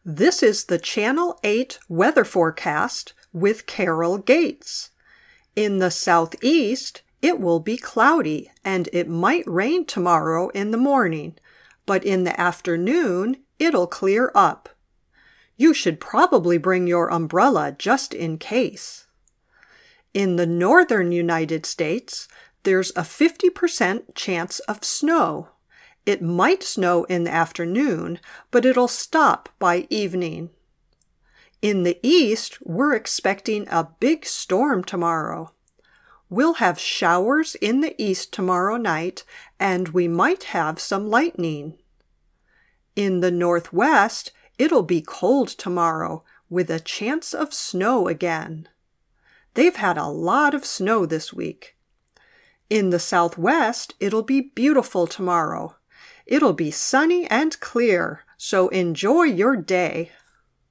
This is the Channel 8 weather forecast with Carol Gates. In the southeast, it will be cloudy and it might rain tomorrow in the morning, but in the afternoon, it'll clear up. You should probably bring your umbrella just in case. In the northern United States, there's a 50% chance of snow. It might snow in the afternoon, but it'll stop by evening. In the east, we're expecting a big storm tomorrow. We'll have showers in the east tomorrow night, and we might have some lightning. In the northwest, it'll be cold tomorrow, with a chance of snow again. They've had a lot of snow this week. In the southwest, it'll be beautiful tomorrow. It'll be sunny and clear, so enjoy your day.